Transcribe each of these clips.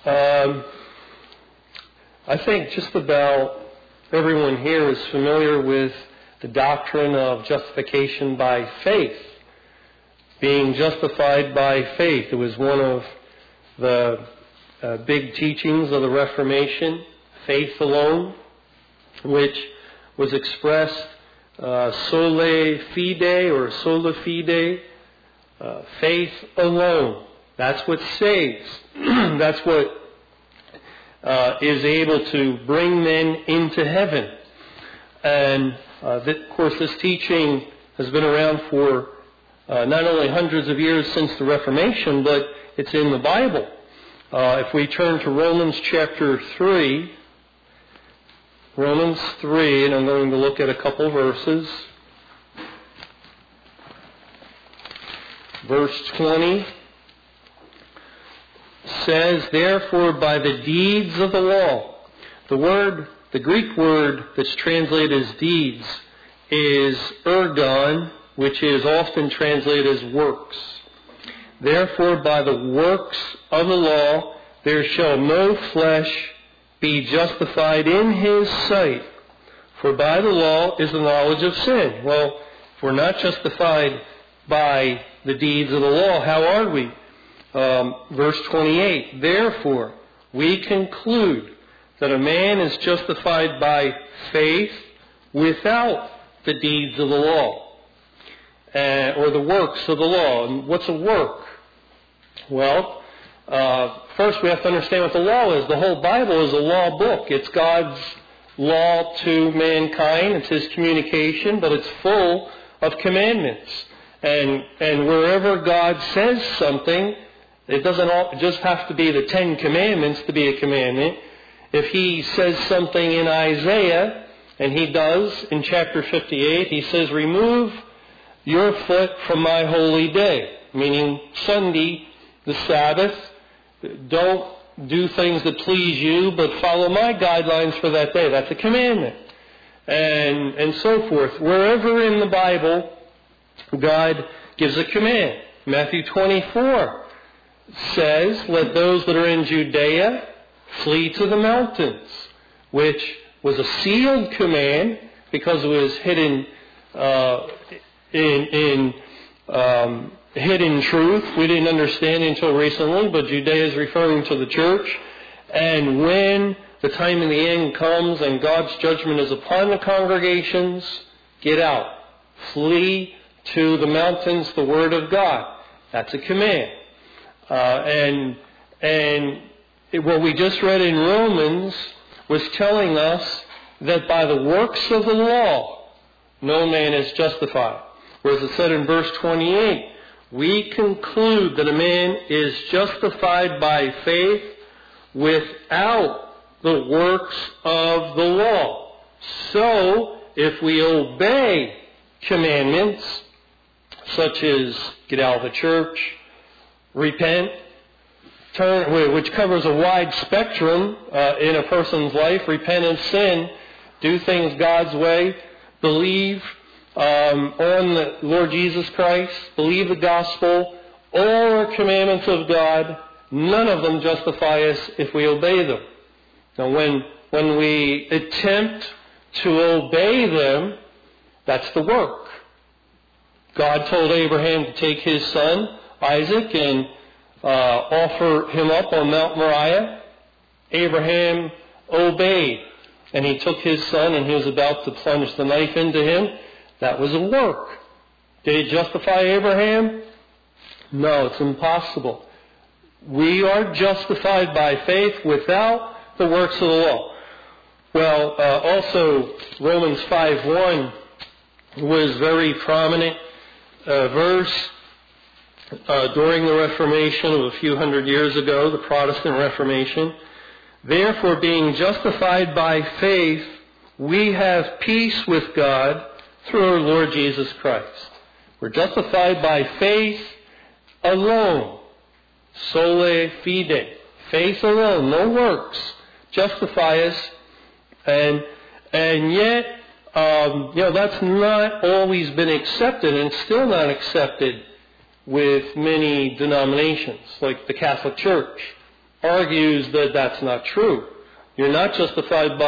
I think just about everyone here is familiar with the doctrine of justification by faith. Being justified by faith. It was one of the big teachings of the Reformation, faith alone, which was expressed sole fide or sola fide, faith alone. That's what saves. That's what is able to bring men into heaven. And of course this teaching has been around for not only hundreds of years since the Reformation, but it's in the Bible. If we turn to Romans chapter 3, Romans 3, and I'm going to look at a couple verses. Verse 20 says, "Therefore by the deeds of the law," the Greek word that's translated as deeds is ergon, which is often translated as works. "Therefore by the works of the law there shall no flesh be justified in his sight, for by the law is the knowledge of sin." Well, if we're not justified by the deeds of the law, how are we? Verse 28, "Therefore we conclude that a man is justified by faith without the deeds of the law." Or the works of the law. And what's a work? Well, first we have to understand what the law is. The whole Bible is a law book. It's God's law to mankind. It's His communication, but it's full of commandments. And wherever God says something, it doesn't just have to be the 10 Commandments to be a commandment. If He says something in Isaiah, and He does in chapter 58, He says, "Remove your foot from my holy day," meaning Sunday, the Sabbath. Don't do things that please you, but follow my guidelines for that day. That's a commandment. And so forth. Wherever in the Bible, God gives a command. Matthew 24 says, "Let those that are in Judea flee to the mountains," which was a sealed command because it was hidden in hidden truth. We didn't understand it until recently, but Judea is referring to the church. And when the time in the end comes and God's judgment is upon the congregations, get out. Flee to the mountains, the Word of God. That's a command. And what we just read in Romans was telling us that by the works of the law, no man is justified. Whereas it said in verse 28, "We conclude that a man is justified by faith without the works of the law." So, if we obey commandments, such as get out of the church, repent, which covers a wide spectrum in a person's life, repent of sin, do things God's way, believe on the Lord Jesus Christ, believe the gospel, all are commandments of God. None of them justify us if we obey them. Now when we attempt to obey them, that's the work. God told Abraham to take his son, Isaac, and offer him up on Mount Moriah. Abraham obeyed, and he took his son and he was about to plunge the knife into him. That was a work. Did it justify Abraham? No, it's impossible. We are justified by faith without the works of the law. Well, also Romans 5:1 was very prominent verse during the Reformation of a few hundred years ago, the Protestant Reformation. "Therefore, being justified by faith, we have peace with God through our Lord Jesus Christ." We're justified by faith alone. Sole fide. Faith alone, no works, justify us. And yet, that's not always been accepted, and it's still not accepted with many denominations, like the Catholic Church. argues that that's not true. You're not justified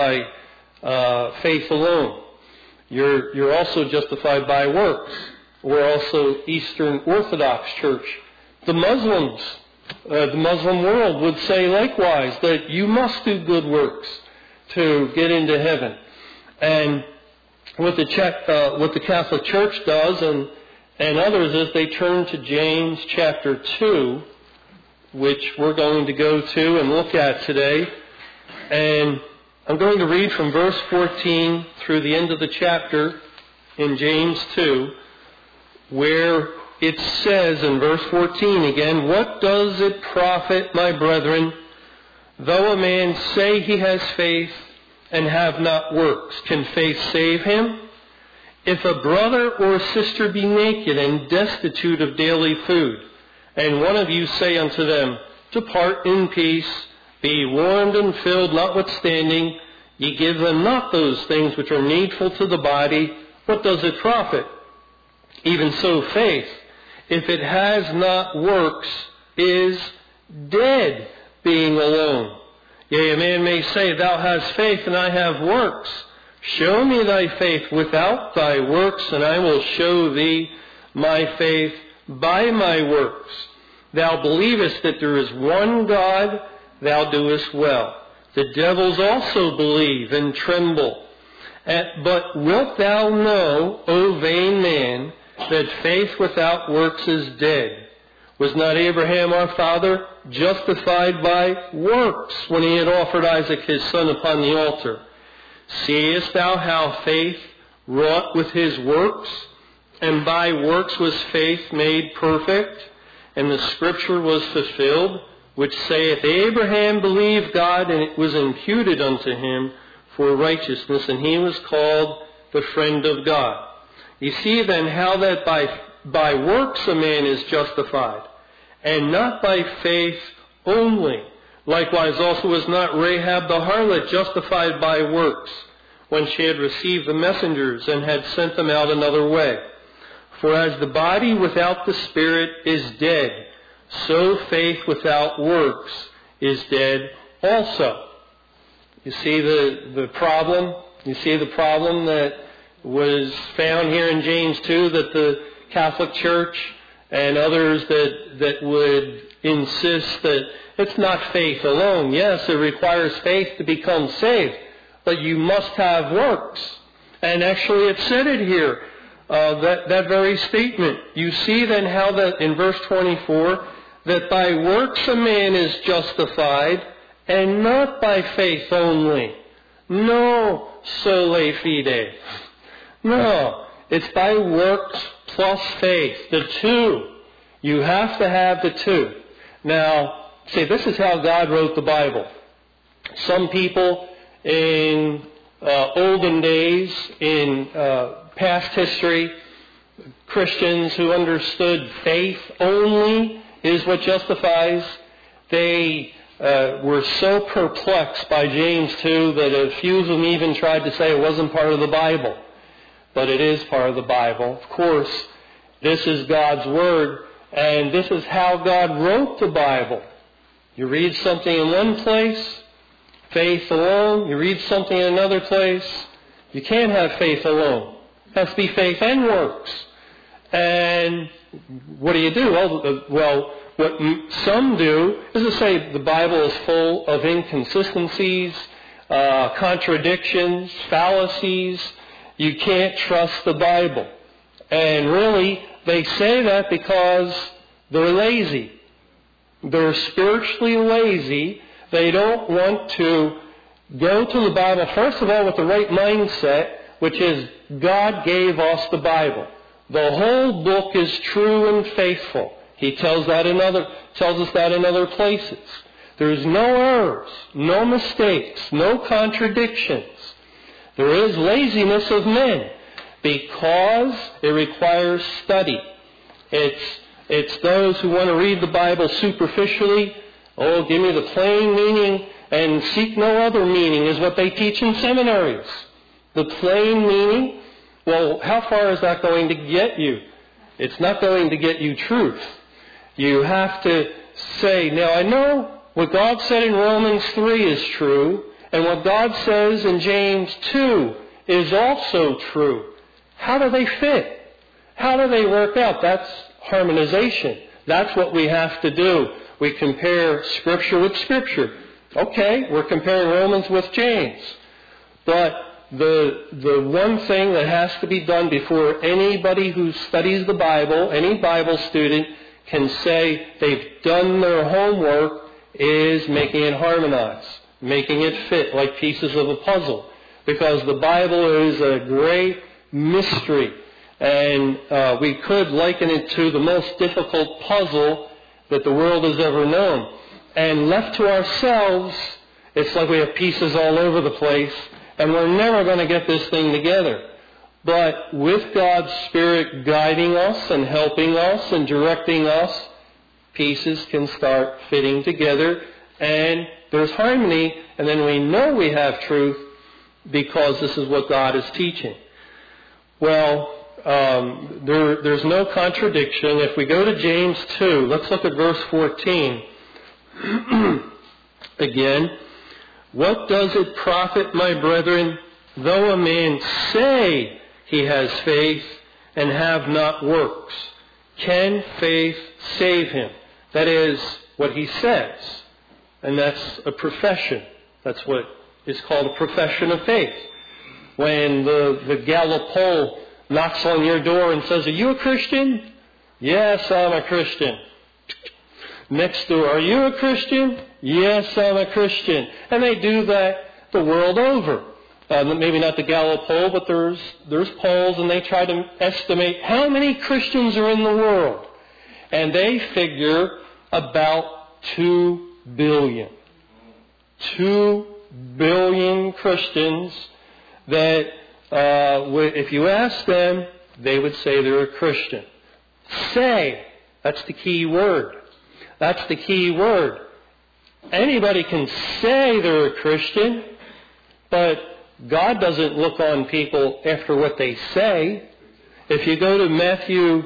by faith alone. You're also justified by works. We're also Eastern Orthodox Church. The Muslims, the Muslim world would say likewise that you must do good works to get into heaven. And what the Catholic Church does and others is they turn to James chapter 2, which we're going to go to and look at today. And I'm going to read from verse 14 through the end of the chapter in James 2, where it says in verse 14 again, "What does it profit, my brethren, though a man say he has faith and have not works? Can faith save him? If a brother or sister be naked and destitute of daily food, and one of you say unto them, Depart in peace, be warmed and filled, notwithstanding, ye give them not those things which are needful to the body, what does it profit? Even so faith, if it has not works, is dead, being alone. Yea, a man may say, Thou hast faith, and I have works. Show me thy faith without thy works, and I will show thee my faith by my works. Thou believest that there is one God, thou doest well. The devils also believe and tremble. But wilt thou know, O vain man, that faith without works is dead? Was not Abraham our father justified by works when he had offered Isaac his son upon the altar? Seest thou how faith wrought with his works? And by works was faith made perfect? And the scripture was fulfilled, which saith, Abraham believed God, and it was imputed unto him for righteousness, and he was called the friend of God. You see then how that by works a man is justified, and not by faith only. Likewise also was not Rahab the harlot justified by works, when she had received the messengers and had sent them out another way. For as the body without the spirit is dead, so faith without works is dead also. You see the problem? You see the problem that was found here in James 2, that the Catholic Church and others that would insist that it's not faith alone. Yes, it requires faith to become saved, but you must have works. And actually it said it here, that very statement. You see then how that in verse 24, that by works a man is justified, and not by faith only. No, sole fide. No, it's by works plus faith. The two. You have to have the two. Now, see, this is how God wrote the Bible. Some people in olden days, in past history, Christians who understood faith only is what justifies, they were so perplexed by James 2 that a few of them even tried to say it wasn't part of the Bible. But it is part of the Bible. Of course, this is God's Word, and this is how God wrote the Bible. You read something in one place, faith alone. You read something in another place, you can't have faith alone. It has to be faith and works. And what do? Well, what some do is to say the Bible is full of inconsistencies, contradictions, fallacies. You can't trust the Bible. And really, they say that because they're lazy. They're spiritually lazy. They don't want to go to the Bible, first of all, with the right mindset, which is God gave us the Bible. The whole book is true and faithful. He tells us that in other places. There's no errors, no mistakes, no contradictions. There is laziness of men because it requires study. It's those who want to read the Bible superficially. Oh, give me the plain meaning and seek no other meaning is what they teach in seminaries. The plain meaning, well, how far is that going to get you? It's not going to get you truth. You have to say, now I know what God said in Romans 3 is true, and what God says in James 2 is also true. How do they fit? How do they work out? That's harmonization. That's what we have to do. We compare Scripture with Scripture. Okay, we're comparing Romans with James. But the one thing that has to be done before anybody who studies the Bible, any Bible student, can say they've done their homework is making it harmonize, making it fit like pieces of a puzzle. Because the Bible is a great mystery. And we could liken it to the most difficult puzzle that the world has ever known. And left to ourselves, it's like we have pieces all over the place, and we're never going to get this thing together. But with God's Spirit guiding us and helping us and directing us, pieces can start fitting together, and there's harmony, and then we know we have truth because this is what God is teaching. Well, there's no contradiction. If we go to James 2, let's look at verse 14. Again, what does it profit, my brethren, though a man say he has faith and have not works? Can faith save him? That is what he says. And that's a profession. That's what is called a profession of faith. When the Gallup poll knocks on your door and says, "Are you a Christian?" "Yes, I'm a Christian." Next door, "Are you a Christian?" "Yes, I'm a Christian." And they do that the world over. Maybe not the Gallup poll, but there's polls, and they try to estimate how many Christians are in the world. And they figure about 2 billion. 2 billion Christians that if you ask them, they would say they're a Christian. Say, that's the key word. That's the key word. Anybody can say they're a Christian, but God doesn't look on people after what they say. If you go to Matthew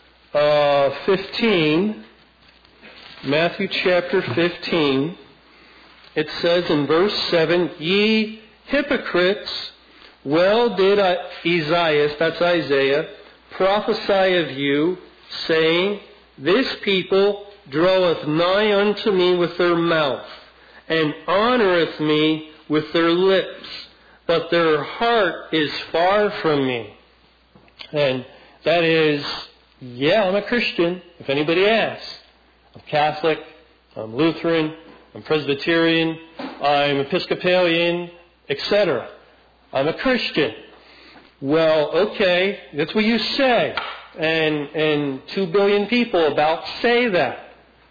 15, Matthew chapter 15, it says in verse 7, "Ye hypocrites, well did Isaiah," that's Isaiah, "prophesy of you, saying, This people draweth nigh unto me with their mouth, and honoureth me with their lips, but their heart is far from me." And that is, yeah, I'm a Christian, if anybody asks. I'm Catholic, I'm Lutheran, I'm Presbyterian, I'm Episcopalian, etc. I'm a Christian. Well, okay, that's what you say. And 2 billion people about say that.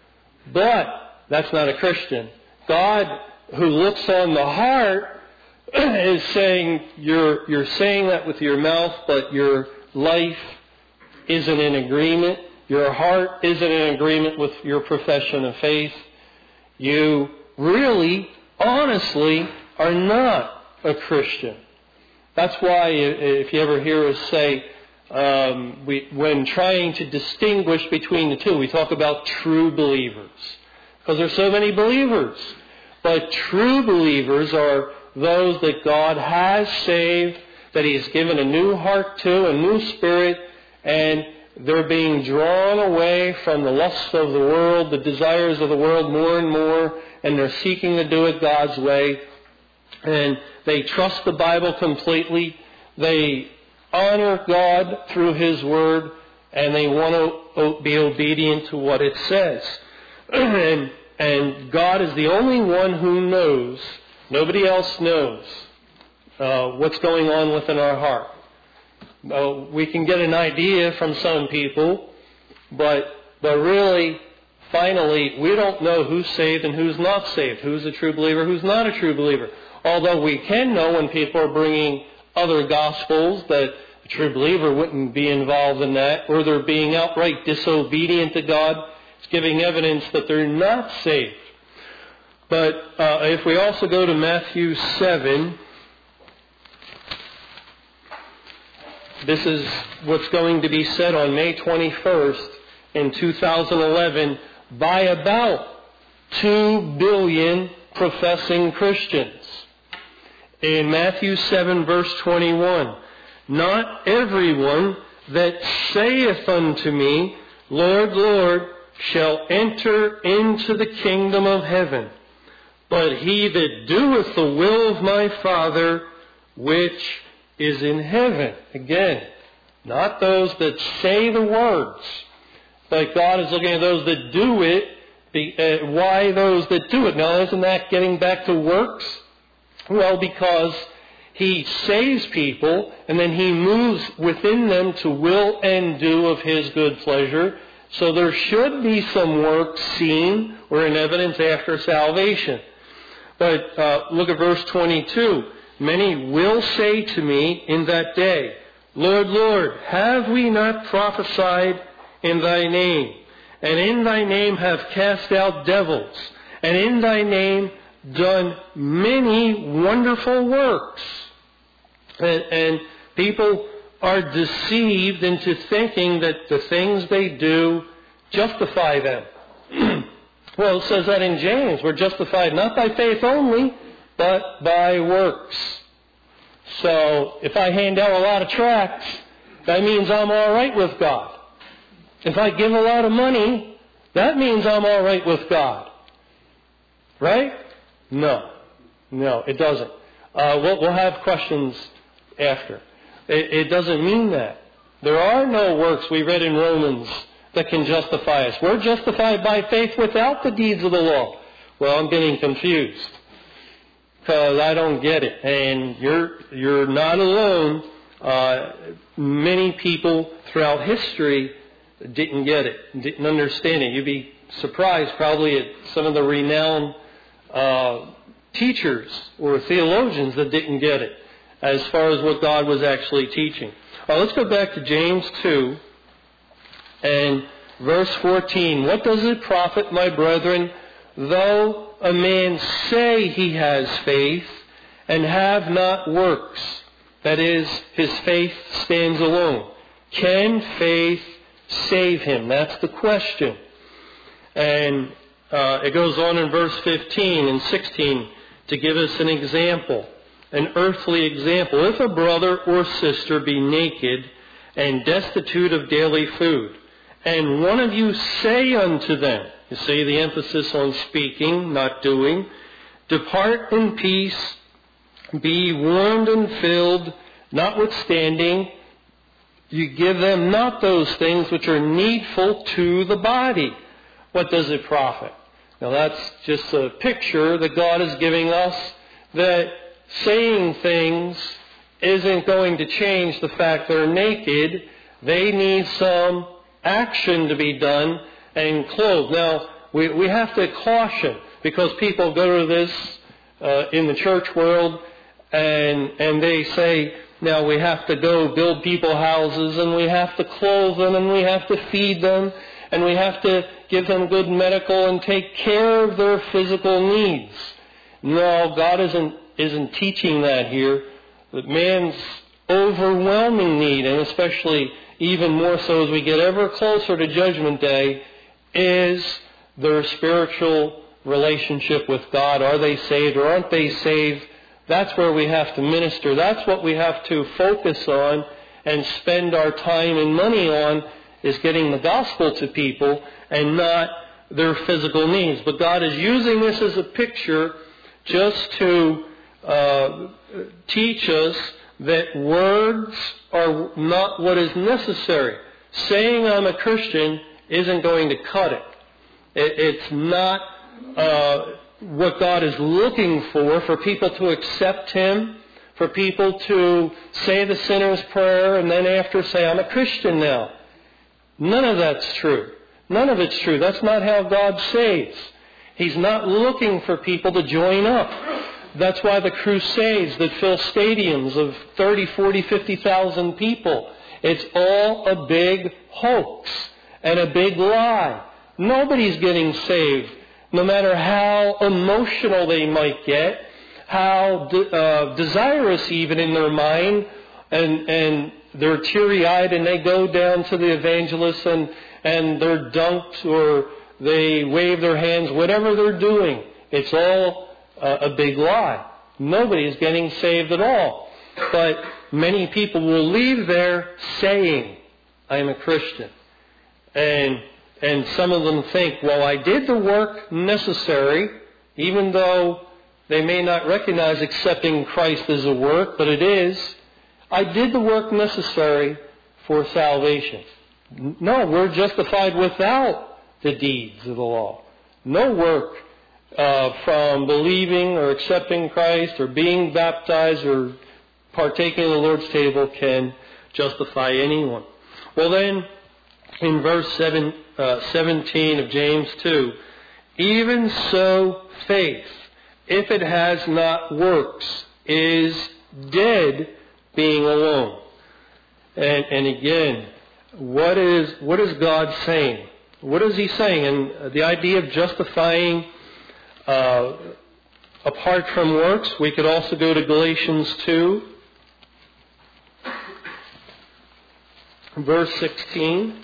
But that's not a Christian. God, who looks on the heart, is saying you're saying that with your mouth, but your life isn't in agreement. Your heart isn't in agreement with your profession of faith. You really, honestly, are not a Christian. That's why if you ever hear us say, when trying to distinguish between the two, we talk about true believers. Because there's so many believers. But true believers are those that God has saved, that He's given a new heart to, a new spirit, and they're being drawn away from the lusts of the world, the desires of the world more and more, and they're seeking to do it God's way. And they trust the Bible completely. They honor God through His Word, and they want to be obedient to what it says. And God is the only one who knows. Nobody else knows what's going on within our heart. We can get an idea from some people, but really, finally, we don't know who's saved and who's not saved, who's a true believer, who's not a true believer. Although we can know when people are bringing other gospels that a true believer wouldn't be involved in that, or they're being outright disobedient to God. It's giving evidence that they're not saved. But if we also go to Matthew 7, this is what's going to be said on May 21st in 2011 by about 2 billion professing Christians. In Matthew 7, verse 21, not everyone that saith unto me, Lord, Lord, shall enter into the kingdom of heaven, but he that doeth the will of my Father which is in heaven. Again, not those that say the words, but God is looking at those that do it. Why those that do it? Now, isn't that getting back to works? Well, because he saves people, and then he moves within them to will and do of his good pleasure. So there should be some work seen or in evidence after salvation. But look at verse 22. Many will say to me in that day, Lord, Lord, have we not prophesied in thy name? And in thy name have cast out devils, and in thy name done many wonderful works. And people are deceived into thinking that the things they do justify them. Well, it says that in James. We're justified not by faith only, but by works. So if I hand out a lot of tracts, that means I'm all right with God. If I give a lot of money, that means I'm all right with God. Right? No, it doesn't. We'll have questions after. It doesn't mean that. There are no works, we read in Romans, that can justify us. We're justified by faith without the deeds of the law. Well, I'm getting confused because I don't get it. And you're not alone. Many people throughout history didn't get it, didn't understand it. You'd be surprised probably at some of the renowned teachers or theologians that didn't get it as far as what God was actually teaching. All right, let's go back to James 2 and verse 14. What does it profit, my brethren, though a man say he has faith and have not works? That is, his faith stands alone. Can faith save him? That's the question. And it goes on in verse 15 and 16 to give us an example, an earthly example. If a brother or sister be naked and destitute of daily food, and one of you say unto them, you see the emphasis on speaking, not doing, depart in peace, be warmed and filled, notwithstanding, you give them not those things which are needful to the body. What does it profit? Now that's just a picture that God is giving us that saying things isn't going to change the fact they're naked. They need some action to be done and clothed. Now, we have to caution because people go to this in the church world and they say, now we have to go build people houses and we have to clothe them and we have to feed them and we have to give them good medical and take care of their physical needs. No, God isn't teaching that here. That man's overwhelming need, and especially even more so as we get ever closer to Judgment Day, is their spiritual relationship with God. Are they saved or aren't they saved? That's where we have to minister. That's what we have to focus on and spend our time and money on, is getting the gospel to people and not their physical needs. But God is using this as a picture just to teach us that words are not what is necessary. Saying I'm a Christian isn't going to cut it. It's not what God is looking for people to accept Him, for people to say the sinner's prayer and then after say, I'm a Christian now. None of that's true. None of it's true. That's not how God saves. He's not looking for people to join up. That's why the crusades that fill stadiums of 30, 40, 50,000 people, it's all a big hoax and a big lie. Nobody's getting saved, no matter how emotional they might get, how desirous even in their mind, and they're teary-eyed and they go down to the evangelist and they're dunked or they wave their hands, whatever they're doing, it's all a big lie. Nobody is getting saved at all. But many people will leave there saying, I am a Christian. And some of them think, well, I did the work necessary, even though they may not recognize accepting Christ as a work, but it is. I did the work necessary for salvation. No, we're justified without the deeds of the law. No work from believing or accepting Christ or being baptized or partaking of the Lord's table can justify anyone. Well then, in verse 17 of James 2, even so faith, if it has not works, is dead being alone. And again, what is God saying? What is He saying? And the idea of justifying apart from works, we could also go to Galatians 2, verse 16.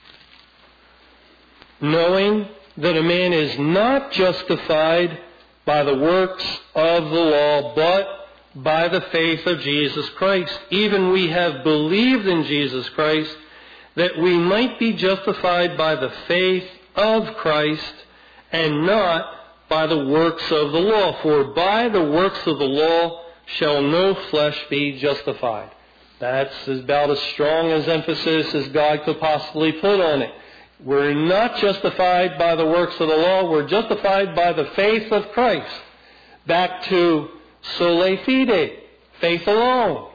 Knowing that a man is not justified by the works of the law, but by the faith of Jesus Christ. Even we have believed in Jesus Christ, that we might be justified by the faith of Christ, and not by the works of the law. For by the works of the law shall no flesh be justified. That's about as strong as emphasis as God could possibly put on it. We're not justified by the works of the law. We're justified by the faith of Christ. Back to sola fide, faith alone.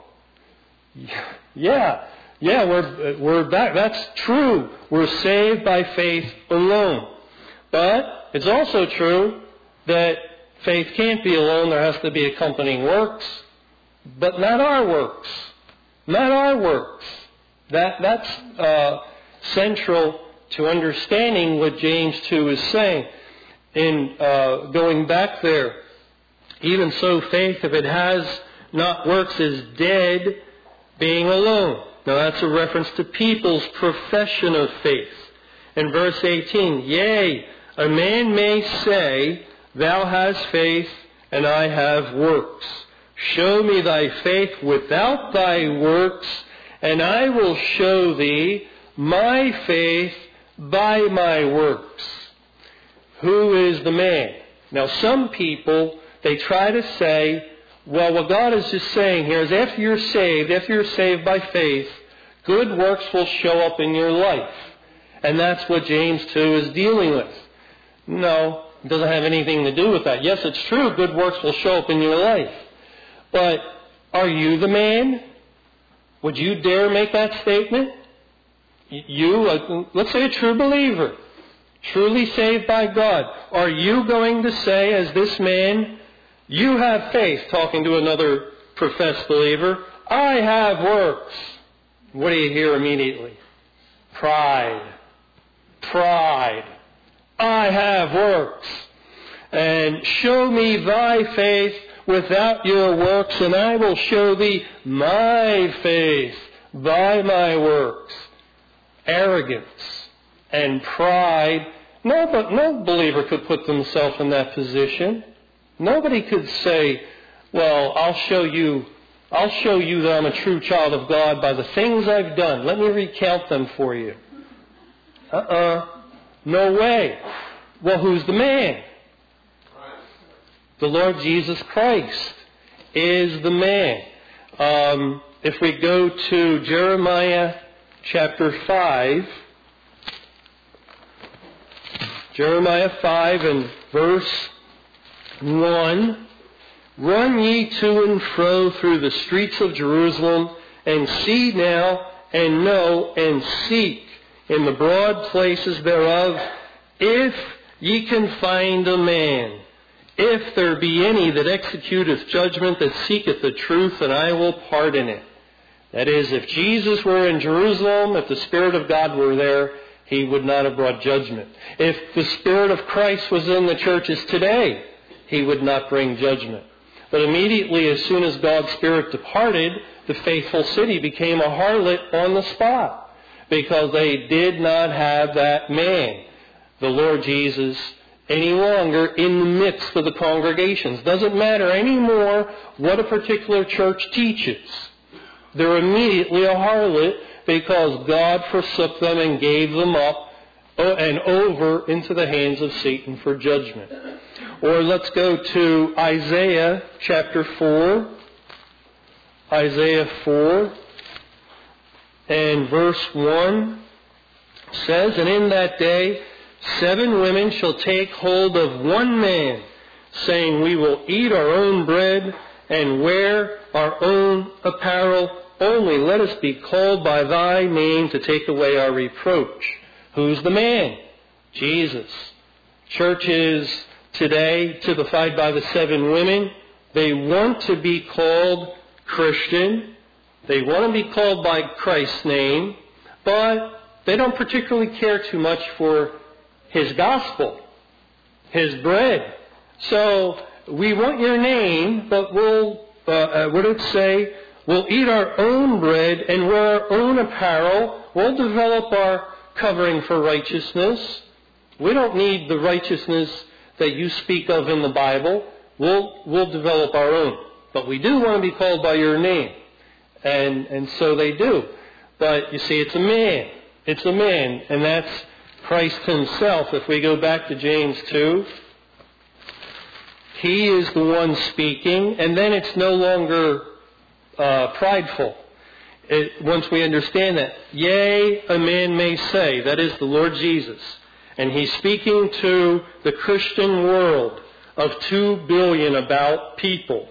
Yeah, we're back. That's true. We're saved by faith alone. But it's also true that faith can't be alone. There has to be accompanying works. But not our works. Not our works. That's central to understanding what James 2 is saying. In going back there, even so faith, if it has not works, is dead being alone. Now that's a reference to people's profession of faith. In verse 18, yea, a man may say, thou hast faith, and I have works. Show me thy faith without thy works, and I will show thee my faith by my works. Who is the man? Now some people, they try to say, well, what God is just saying here is after you're saved by faith, good works will show up in your life. And that's what James 2 is dealing with. No, it doesn't have anything to do with that. Yes, it's true, good works will show up in your life. But are you the man? Would you dare make that statement? You, let's say a true believer, truly saved by God. Are you going to say, as this man, you have faith, talking to another professed believer, I have works? What do you hear immediately? Pride. I have works. And show me thy faith without your works, and I will show thee my faith by my works. Arrogance and pride. No believer could put themselves in that position. Nobody could say, well, I'll show you that I'm a true child of God by the things I've done. Let me recount them for you. No way. Well, who's the man? The Lord Jesus Christ is the man. If we go to Jeremiah chapter 5, Jeremiah 5 and verse 1, run ye to and fro through the streets of Jerusalem, and see now, and know, and seek in the broad places thereof, if ye can find a man, if there be any that executeth judgment, that seeketh the truth, and I will pardon it. That is, if Jesus were in Jerusalem, if the Spirit of God were there, He would not have brought judgment. If the Spirit of Christ was in the churches today, He would not bring judgment. But immediately, as soon as God's Spirit departed, the faithful city became a harlot on the spot, because they did not have that man. the Lord Jesus any longer in the midst of the congregations. Doesn't matter anymore what a particular church teaches. They're immediately a harlot because God forsook them and gave them up and over into the hands of Satan for judgment. Or let's go to Isaiah chapter 4. Isaiah 4 and verse 1 says, "And in that day 7 women shall take hold of one man, saying, We will eat our own bread and wear our own apparel. Only let us be called by thy name to take away our reproach." Who's the man? Jesus. Churches today, typified by the 7 women, they want to be called Christian. They want to be called by Christ's name, but they don't particularly care too much for His gospel, His bread. So we want your name, but we'll, what did it say? We'll eat our own bread and wear our own apparel. We'll develop our covering for righteousness. We don't need the righteousness that you speak of in the Bible. We'll develop our own. But we do want to be called by your name. And so they do. But you see, it's a man. It's a man. And that's Christ Himself. If we go back to James 2, He is the one speaking. And then it's no longer prideful. Once we understand that, yea, a man may say, that is the Lord Jesus, and He's speaking to the Christian world of 2 billion about people.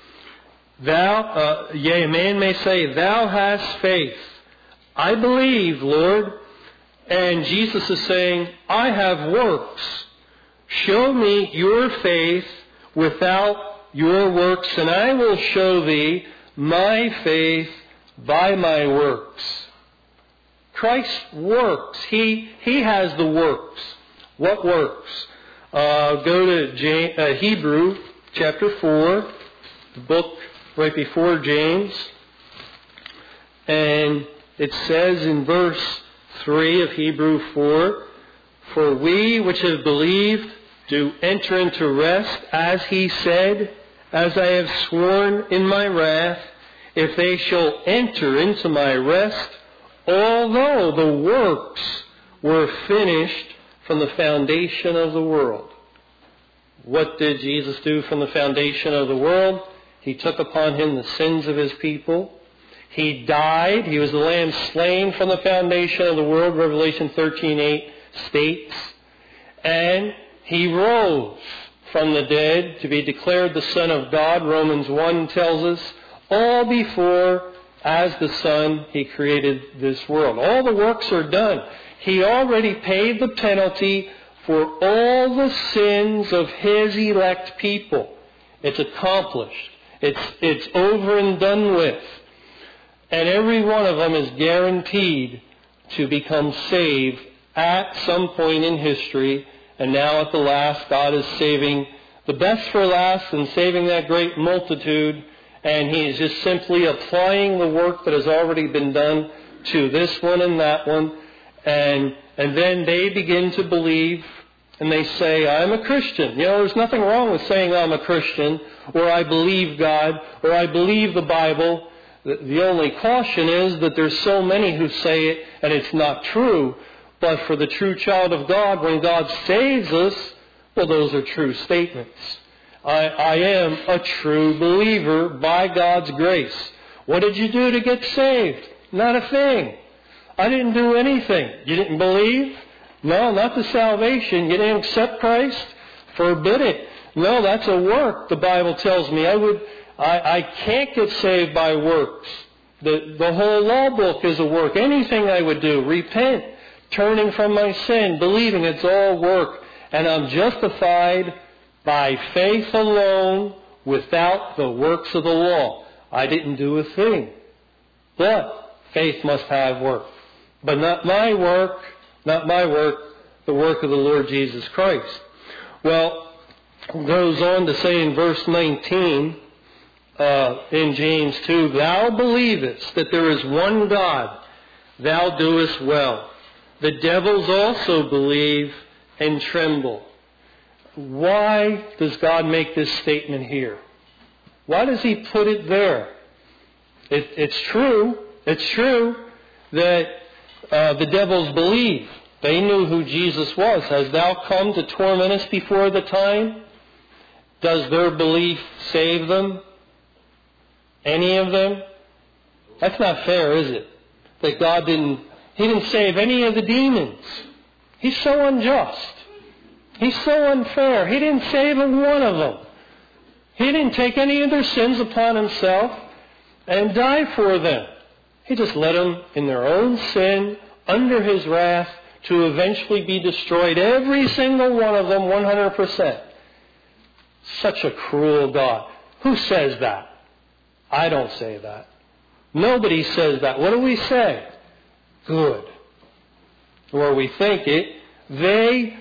Yea, a man may say, Thou hast faith. I believe, Lord. And Jesus is saying, I have works. Show me your faith without your works, and I will show thee my faith by my works. Christ works. He has the works. What works? Go to Hebrew chapter 4, the book right before James. And it says in verse 3 of Hebrew 4, For we which have believed do enter into rest, as He said, As I have sworn in my wrath, if they shall enter into my rest, although the works were finished from the foundation of the world. What did Jesus do from the foundation of the world? He took upon Him the sins of His people. He died. He was the Lamb slain from the foundation of the world, Revelation 13:8 states. And He rose from the dead to be declared the Son of God, Romans 1 tells us, all before, as the Son, He created this world. All the works are done. He already paid the penalty for all the sins of His elect people. It's accomplished. It's over and done with. And every one of them is guaranteed to become saved at some point in history. And now at the last, God is saving the best for last and saving that great multitude. And He is just simply applying the work that has already been done to this one and that one. And then they begin to believe and they say, I'm a Christian. You know, there's nothing wrong with saying I'm a Christian, or I believe God, or I believe the Bible. The only caution is that there's so many who say it and it's not true. But for the true child of God, when God saves us, well, those are true statements. I am a true believer by God's grace. What did you do to get saved? Not a thing. I didn't do anything. You didn't believe? No, not the salvation. You didn't accept Christ? Forbid it. No, that's a work, the Bible tells me. I can't get saved by works. The whole law book is a work. Anything I would do, repent, turning from my sin, believing it's all work. And I'm justified by faith alone, without the works of the law. I didn't do a thing. But faith must have work. But not my work, the work of the Lord Jesus Christ. Well, it goes on to say in verse 19, in James 2, Thou believest that there is one God, thou doest well. The devils also believe, and tremble. Why does God make this statement here? Why does He put it there? It's true. It's true that the devils believe. They knew who Jesus was. Has thou come to torment us before the time? Does their belief save them? Any of them? That's not fair, is it? That God didn't save any of the demons. He's so unjust. He's so unfair. He didn't save a one of them. He didn't take any of their sins upon Himself and die for them. He just let them in their own sin, under His wrath, to eventually be destroyed. Every single one of them, 100%. Such a cruel God. Who says that? I don't say that. Nobody says that. What do we say? Good. Or we think it. They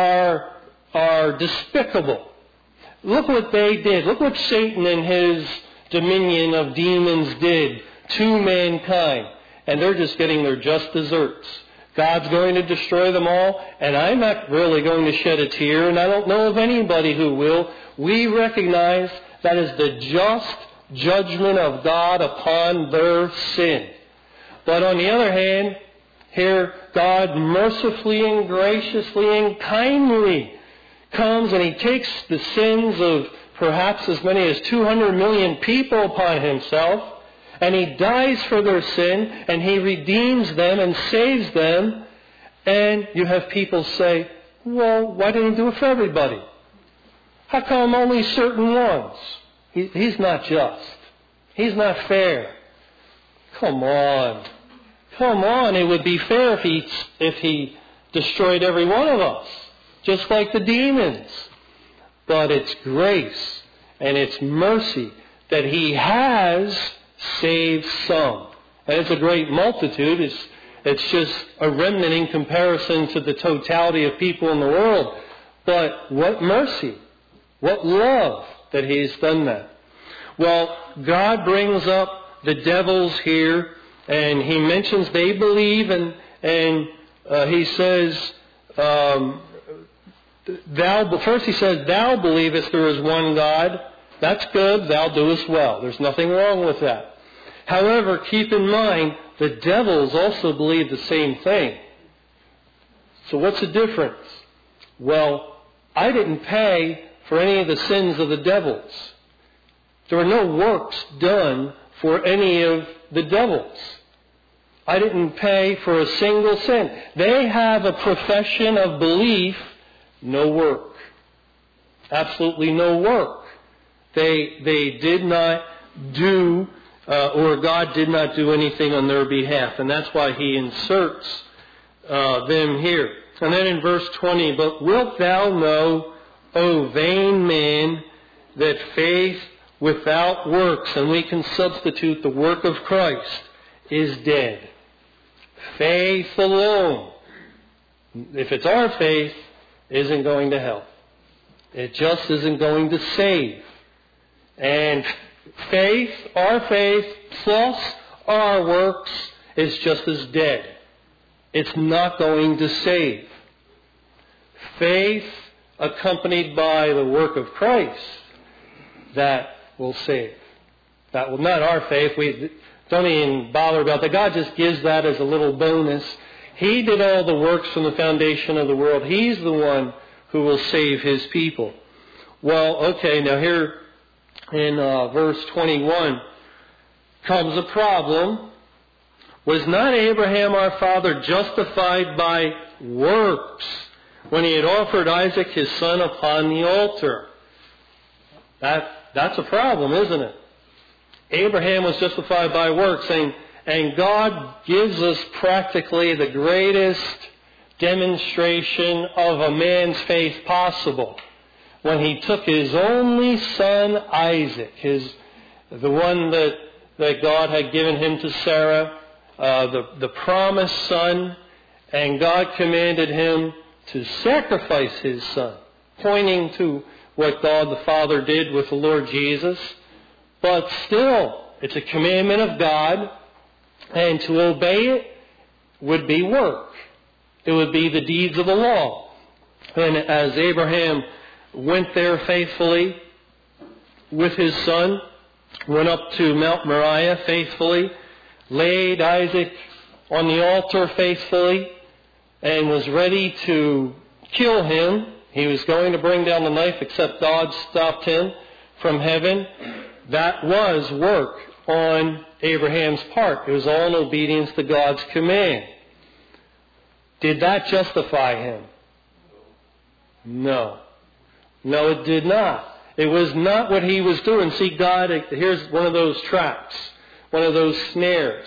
are despicable. Look what they did. Look what Satan and his dominion of demons did to mankind. And they're just getting their just desserts. God's going to destroy them all, and I'm not really going to shed a tear, and I don't know of anybody who will. We recognize that is the just judgment of God upon their sin. But on the other hand, here God mercifully and graciously and kindly comes and He takes the sins of perhaps as many as 200 million people upon Himself, and He dies for their sin, and He redeems them and saves them. And you have people say, well, why didn't He do it for everybody? How come only certain ones? He's not just. He's not fair. Come on. Come on. It would be fair if He destroyed every one of us, just like the demons. But it's grace and it's mercy that He has saved some. And it's a great multitude. It's just a remnant in comparison to the totality of people in the world. But what mercy, what love that He has done that. Well, God brings up the devils here, and He mentions they believe, and He says, first He says, thou believest there is one God. That's good, thou doest well. There's nothing wrong with that. However, keep in mind, the devils also believe the same thing. So what's the difference? Well, I didn't pay for any of the sins of the devils. There were no works done for any of the devils. I didn't pay for a single sin. They have a profession of belief, no work. Absolutely no work. They did not do, or God did not do anything on their behalf. And that's why He inserts them here. And then in verse 20, but wilt thou know, O vain man, that faith without works, and we can substitute the work of Christ, is dead. Faith alone, if it's our faith, isn't going to help. It just isn't going to save. And faith, our faith, plus our works is just as dead. It's not going to save. Faith accompanied by the work of Christ, that will save. That will not our faith. We don't even bother about that. God just gives that as a little bonus. He did all the works from the foundation of the world. He's the one who will save His people. Well, okay, now here in verse 21 comes a problem. Was not Abraham our father justified by works when he had offered Isaac his son upon the altar? That's a problem, isn't it? Abraham was justified by works, and God gives us practically the greatest demonstration of a man's faith possible when He took His only son Isaac, the one that God had given him to Sarah, the promised son, and God commanded him to sacrifice his son, pointing to what God the Father did with the Lord Jesus. But still, it's a commandment of God, and to obey it would be work. It would be the deeds of the law. And as Abraham went there faithfully with his son, went up to Mount Moriah faithfully, laid Isaac on the altar faithfully, and was ready to kill him. He was going to bring down the knife, except God stopped him from heaven. That was work on Abraham's part. It was all in obedience to God's command. Did that justify him? No. No, it did not. It was not what he was doing. See, God, here's one of those traps, one of those snares.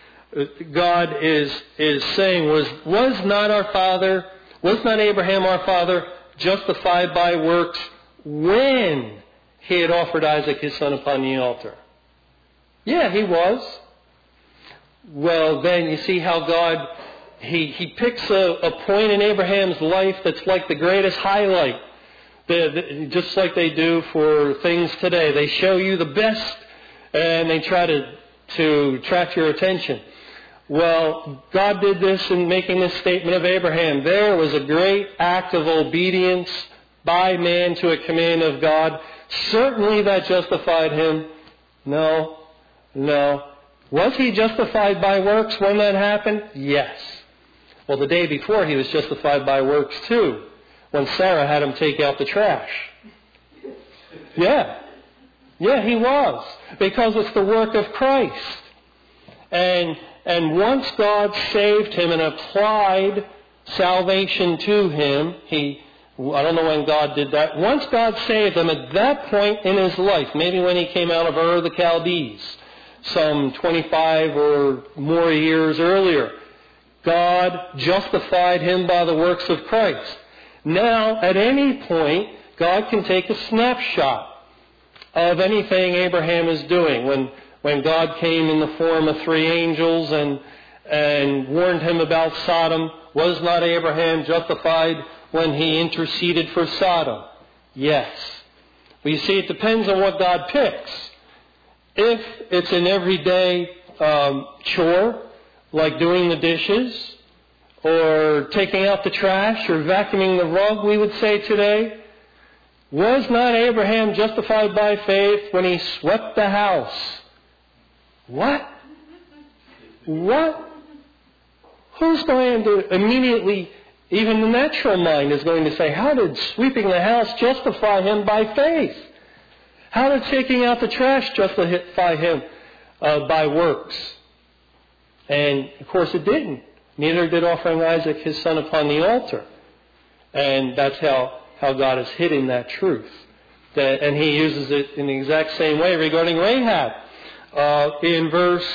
God is saying, was not Abraham our father justified by works when he had offered Isaac his son upon the altar? Yeah, he was. Well, then you see how God, he picks a point in Abraham's life that's like the greatest highlight. Just like they do for things today. They show you the best and they try to attract your attention. Well, God did this in making this statement of Abraham. There was a great act of obedience by man to a command of God. Certainly that justified him. No. Was he justified by works when that happened? Yes. Well, the day before he was justified by works too, when Sarah had him take out the trash. Yeah, he was. Because it's the work of Christ. And once God saved him and applied salvation to him, I don't know when God did that. Once God saved him, at that point in his life, maybe when he came out of Ur of the Chaldees, some 25 or more years earlier, God justified him by the works of Christ. Now, at any point, God can take a snapshot of anything Abraham is doing. When God came in the form of 3 angels and warned him about Sodom, was not Abraham justified when he interceded for Sodom? Yes. But you see, it depends on what God picks. If it's an everyday chore, like doing the dishes, or taking out the trash, or vacuuming the rug, we would say today, was not Abraham justified by faith when he swept the house? What? Who's going to immediately, even the natural mind is going to say, how did sweeping the house justify him by faith? How did taking out the trash justify him by works? And, of course, it didn't. Neither did offering Isaac his son upon the altar. And that's how God has hidden that truth. And he uses it in the exact same way regarding Rahab. In verse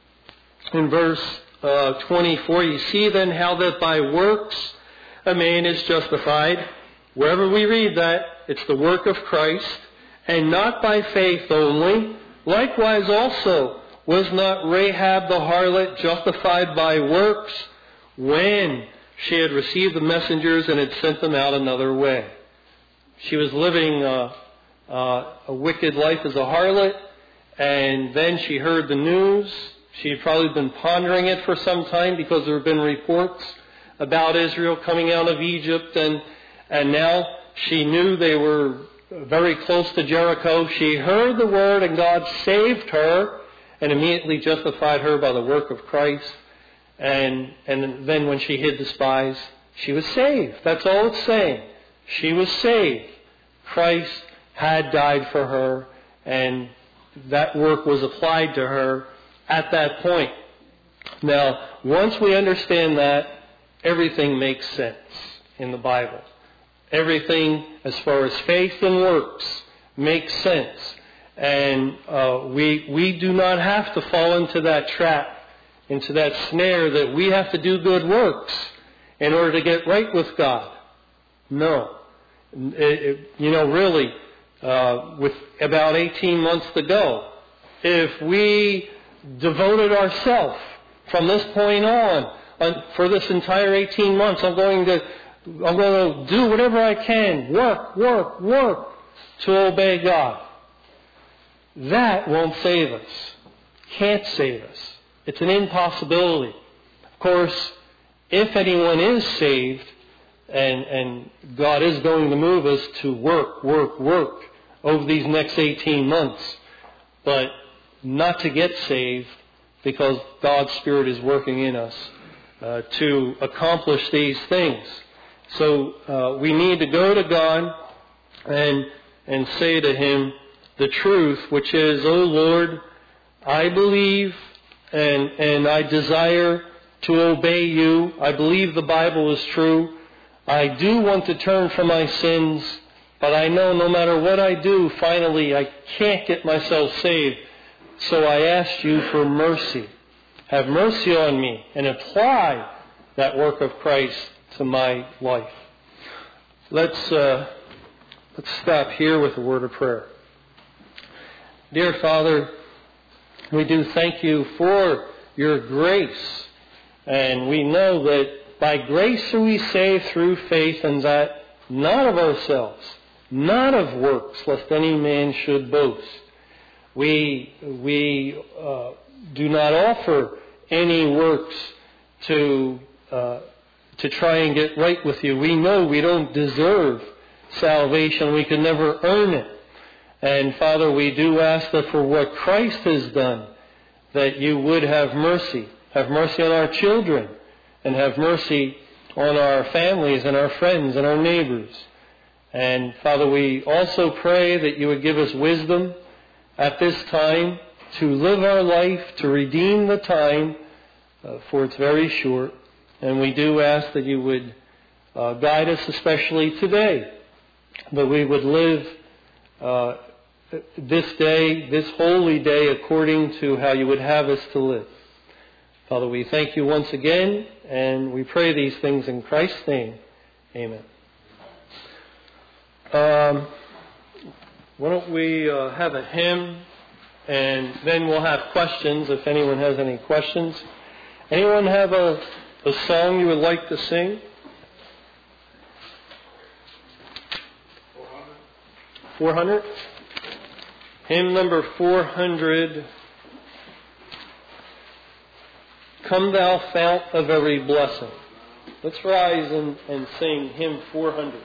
24, you see then how that by works a man is justified. Wherever we read that, it's the work of Christ, and not by faith only. Likewise also, was not Rahab the harlot justified by works when she had received the messengers and had sent them out another way? She was living a wicked life as a harlot, and then she heard the news. She had probably been pondering it for some time because there had been reports about Israel coming out of Egypt, and now she knew they were very close to Jericho. She heard the word, and God saved her and immediately justified her by the work of Christ. And then when she hid the spies, she was saved. That's all it's saying. She was saved. Christ had died for her, and that work was applied to her at that point. Now, once we understand that, everything makes sense in the Bible. Everything as far as faith and works makes sense. And we do not have to fall into that trap, into that snare that we have to do good works in order to get right with God. No. Really, with about 18 months to go, if we devoted ourselves from this point on for this entire 18 months, I'm going to do whatever I can, work to obey God. That won't save us. Can't save us. It's an impossibility. Of course, if anyone is saved, and God is going to move us to work over these next 18 months, but not to get saved, because God's Spirit is working in us to accomplish these things. So we need to go to God and say to Him the truth, which is, "Oh Lord, I believe and I desire to obey You. I believe the Bible is true. I do want to turn from my sins, but I know no matter what I do, finally I can't get myself saved. So I ask You for mercy. Have mercy on me and apply that work of Christ to my life." Let's stop here with a word of prayer. Dear Father, we do thank You for Your grace. And we know that by grace are we saved through faith, and that not of ourselves, not of works, lest any man should boast. We do not offer any works to try and get right with You. We know we don't deserve salvation. We can never earn it. And Father, we do ask that for what Christ has done, that You would have mercy. Have mercy on our children, and have mercy on our families and our friends and our neighbors. And Father, we also pray that You would give us wisdom at this time to live our life, to redeem the time, for it's very short. And we do ask that You would guide us, especially today, that we would live this day, this holy day, according to how You would have us to live. Father, we thank You once again, and we pray these things in Christ's name. Amen. Why don't we have a hymn, and then we'll have questions if anyone has any questions. Anyone have a song you would like to sing? 400? Hymn number 400. "Come Thou Fount of Every Blessing." Let's rise and sing hymn 400.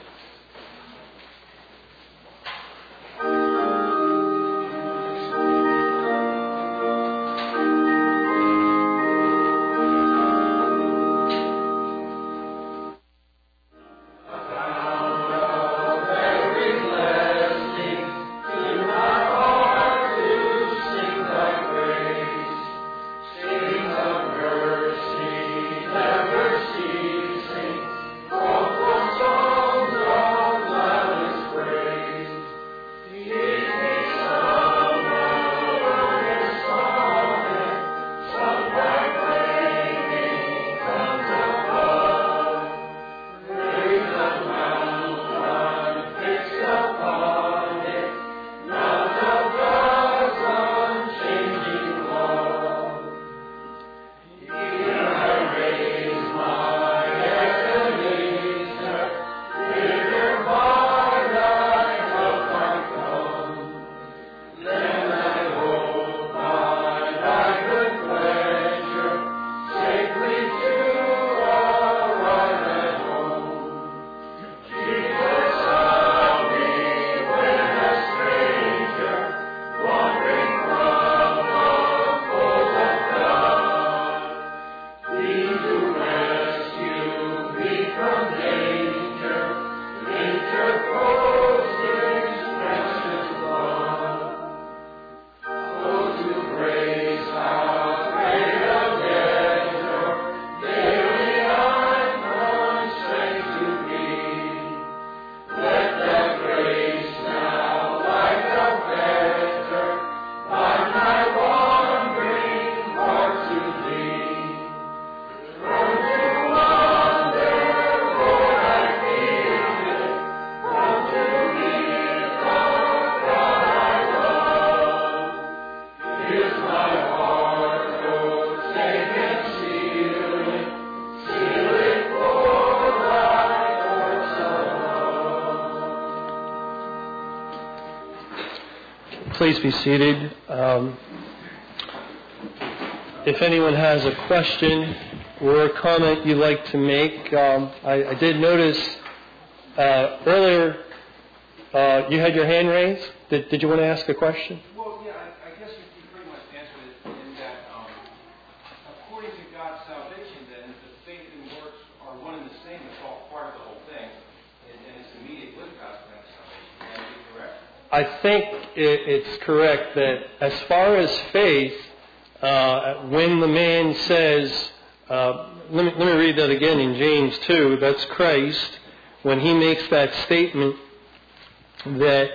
Please be seated. If anyone has a question or a comment you'd like to make. I did notice earlier you had your hand raised. Did you want to ask a question? Well, yeah, I guess you pretty much answered it in that according to God's salvation, then, the faith and works are one and the same. It's all part of the whole thing, and it's immediate with God's plan of salvation. Would that be correct? I think it's correct that as far as faith, when the man says, let me read that again in James 2, that's Christ, when he makes that statement that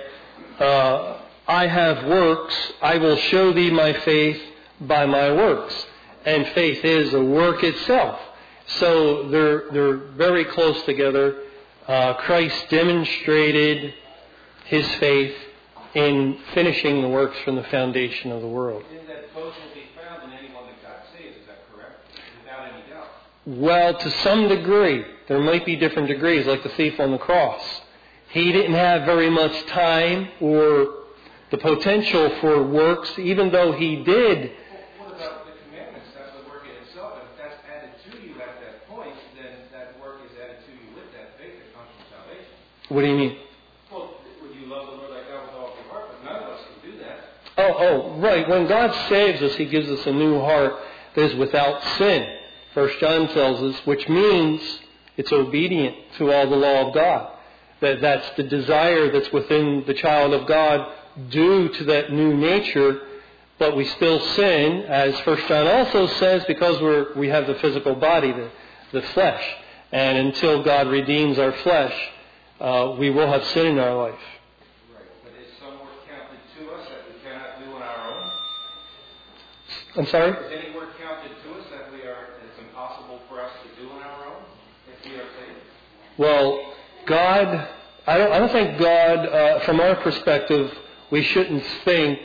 I have works, I will show thee my faith by my works. And faith is a work itself. So they're very close together. Christ demonstrated his faith in finishing the works from the foundation of the world. And that both will be found in anyone that God saves, is that correct? Without any doubt. Well, to some degree. There might be different degrees, like the thief on the cross. He didn't have very much time or the potential for works, even though he did. What about the commandments? That's the work in itself. And if that's added to you at that point, then that work is added to you with that faith that comes from salvation. What do you mean? Well, would you love the Lord thy God with all of your heart? But none of us can do that. Oh, right. When God saves us, he gives us a new heart that is without sin. 1 John tells us, which means it's obedient to all the law of God. That's the desire that's within the child of God due to that new nature, but we still sin, as 1 John also says, because we have the physical body, the flesh. And until God redeems our flesh, we will have sin in our life. Right. But is some work counted to us that we cannot do on our own? I'm sorry? Is any work counted to us that it's impossible for us to do on our own if we are saved? Well, God, I don't think God, from our perspective, we shouldn't think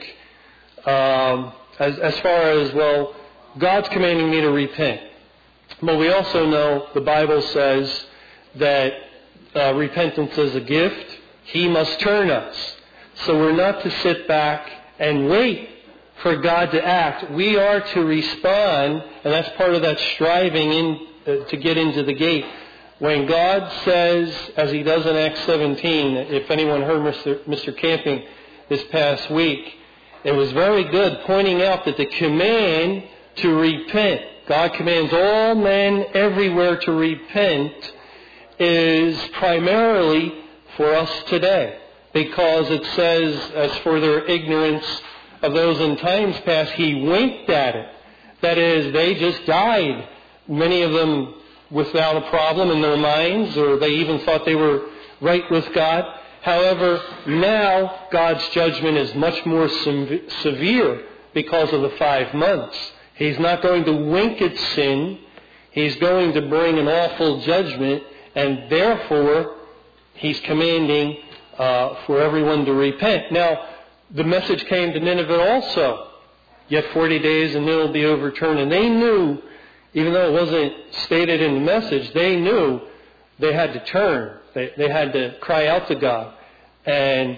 as far as, well, God's commanding me to repent. But we also know the Bible says that repentance is a gift. He must turn us. So we're not to sit back and wait for God to act. We are to respond, and that's part of that striving to get into the gate. When God says, as he does in Acts 17, if anyone heard Mr. Camping this past week, it was very good, pointing out that the command to repent, God commands all men everywhere to repent, is primarily for us today. Because it says, as for their ignorance of those in times past, he winked at it. That is, they just died. Many of them without a problem in their minds, or they even thought they were right with God. However, now God's judgment is much more severe because of the 5 months. He's not going to wink at sin. He's going to bring an awful judgment, and therefore he's commanding for everyone to repent. Now, the message came to Nineveh also. Yet 40 days and it will be overturned. And they knew, even though it wasn't stated in the message, they knew they had to turn. They had to cry out to God. And,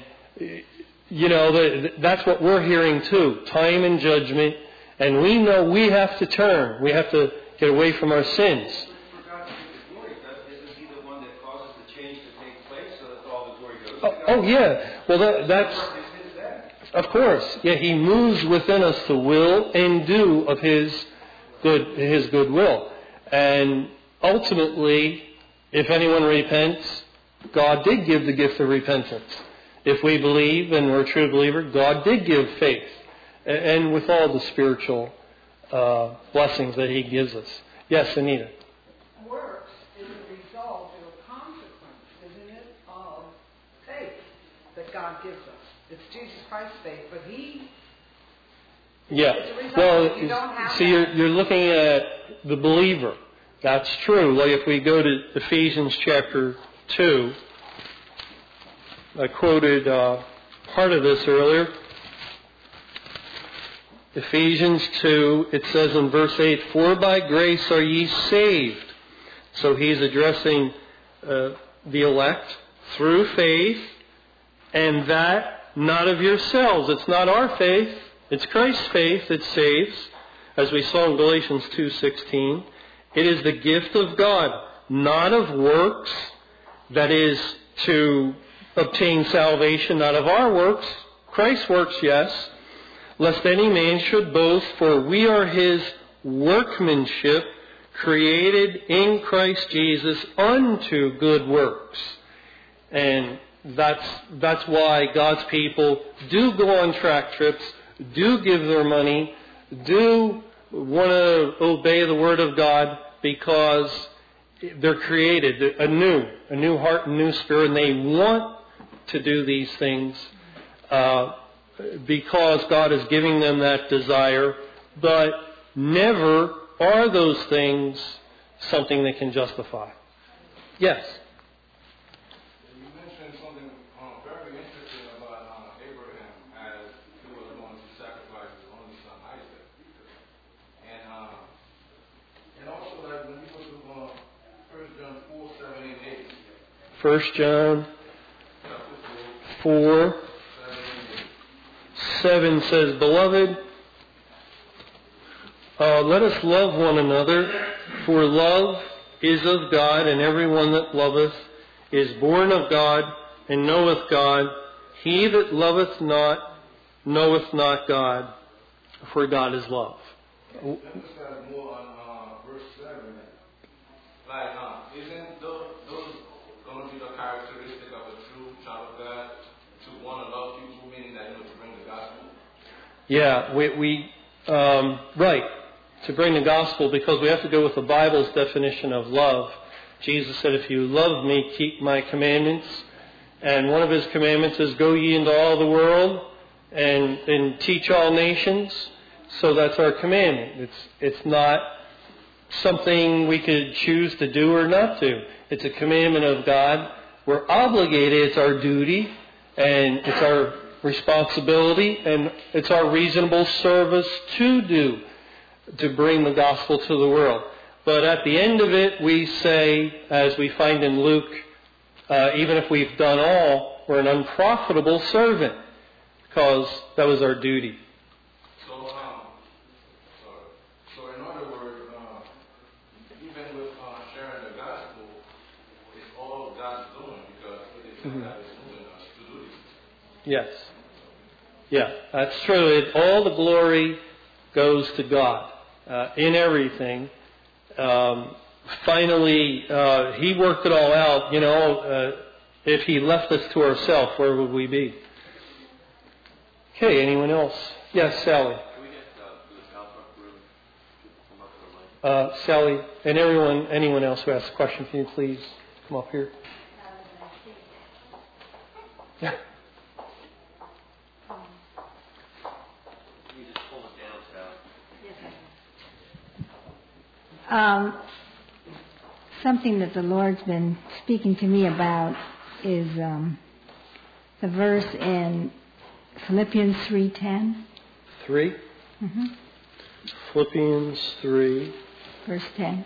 that's what we're hearing too. Time and judgment. And we know we have to turn. We have to get away from our sins. For God to get the glory, isn't he the one that causes the change to take place so that all the glory goes to God? Oh, yeah. Well, that's... Of course. Yeah, he moves within us the will and do of his good will. And ultimately, if anyone repents, God did give the gift of repentance. If we believe and we're a true believer, God did give faith. And with all the spiritual blessings that he gives us. Yes, Anita. Works is a result or a consequence, isn't it, of faith that God gives us. It's Jesus Christ's faith, but he... Yeah. Well, see, you're looking at the believer. That's true. Like if we go to Ephesians chapter 2, I quoted part of this earlier. Ephesians 2, it says in verse 8, "For by grace are ye saved." So he's addressing the elect through faith, and that not of yourselves. It's not our faith. It's Christ's faith that saves, as we saw in Galatians 2:16. It is the gift of God, not of works, that is to obtain salvation, not of our works. Christ's works, yes, lest any man should boast, for we are his workmanship, created in Christ Jesus unto good works. And that's why God's people do go on track trips, do give their money, do want to obey the Word of God, because they're created a new heart and new spirit, and they want to do these things because God is giving them that desire. But never are those things something they can justify. Yes? You mentioned something very interesting about Abraham, as he was going to sacrifice his only son Isaac. And also that when you go to 1 John 4, 7 and 8. 1 John 4, 7 says, Beloved, let us love one another, for love is of God, and everyone that loveth is born of God, and knoweth God. He that loveth not knoweth not God, for God is love. Emphasize more on verse 7. Like, isn't those going to be the characteristic of a true child of God? To want to love people, meaning that, to bring the gospel? Yeah, right. To bring the gospel, because we have to go with the Bible's definition of love. Jesus said, if you love me, keep my commandments. And one of his commandments is, go ye into all the world and teach all nations. So that's our commandment. It's not something we could choose to do or not do. It's a commandment of God. We're obligated. It's our duty, and it's our responsibility, and it's our reasonable service to bring the gospel to the world. But at the end of it, we say, as we find in Luke, even if we've done all, we're an unprofitable servant, because that was our duty. So in other words, even with sharing the gospel, it's all God's doing, because it is God is moving us to do this. Yes. Yeah, that's true. All the glory goes to God in everything. Finally, he worked it all out. If he left us to ourselves, where would we be? Okay, anyone else? Yes, Sally. Can we get to the South room? Come up to the mic. Sally, and anyone else who has a question, can you please come up here? Yeah. Something that the Lord's been speaking to me about is the verse in Philippians 3:10. 3? Mm-hmm. Philippians 3. Verse 10.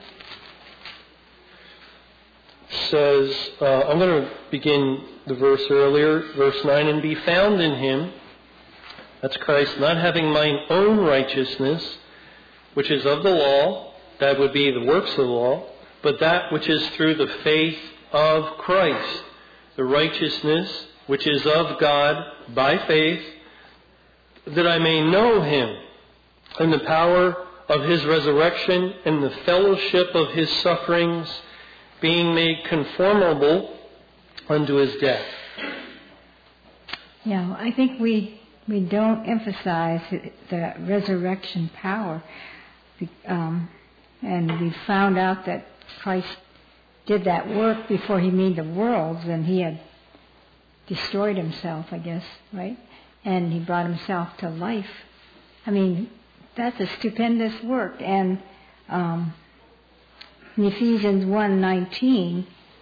Says, I'm going to begin the verse earlier, verse 9, and be found in him, that's Christ, not having mine own righteousness, which is of the law, that would be the works of the law, but that which is through the faith of Christ, the righteousness which is of God by faith, that I may know him and the power of his resurrection and the fellowship of his sufferings, being made conformable unto his death. Yeah, I think we don't emphasize the resurrection power. And we found out that Christ did that work before he made the worlds, and he had destroyed himself, I guess, right? And he brought himself to life. I mean, that's a stupendous work. And in Ephesians 1:19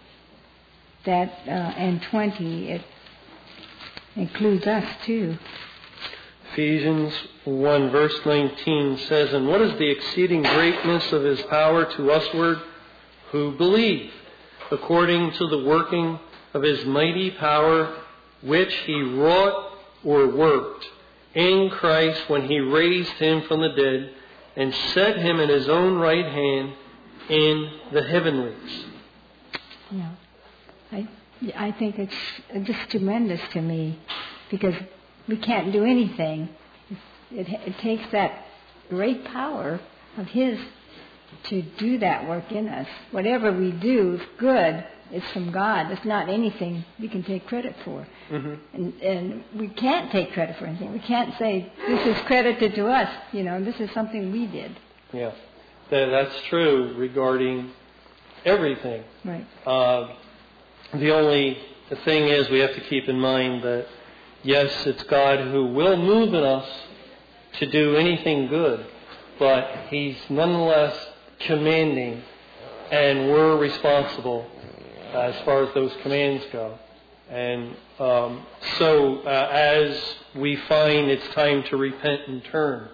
and 20, it includes us too. Ephesians 1 verse 19 says, and what is the exceeding greatness of his power to usward who believe, according to the working of his mighty power, which he wrought or worked in Christ when he raised him from the dead and set him at his own right hand in the heavenlies. Yeah. I think it's just tremendous to me, because we can't do anything. It takes that great power of His to do that work in us. Whatever we do is good. It's from God. It's not anything we can take credit for. Mm-hmm. And we can't take credit for anything. We can't say, this is credited to us. This is something we did. Yeah, that's true regarding everything. Right. The only thing is, we have to keep in mind that, yes, it's God who will move in us to do anything good, but He's nonetheless commanding, and we're responsible as far as those commands go. And so as we find it's time to repent and turn,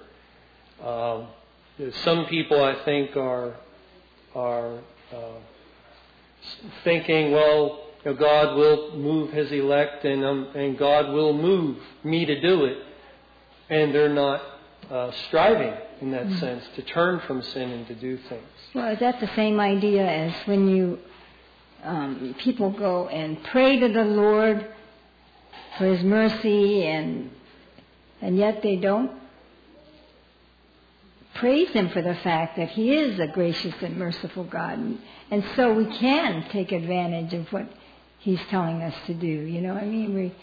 some people, I think, are thinking, well, God will move His elect, and God will move me to do it, and they're not striving in that sense to turn from sin and to do things. Well, is that the same idea as when you people go and pray to the Lord for His mercy, and yet they don't praise Him for the fact that He is a gracious and merciful God, and so we can take advantage of what He's telling us to do. You know what I mean?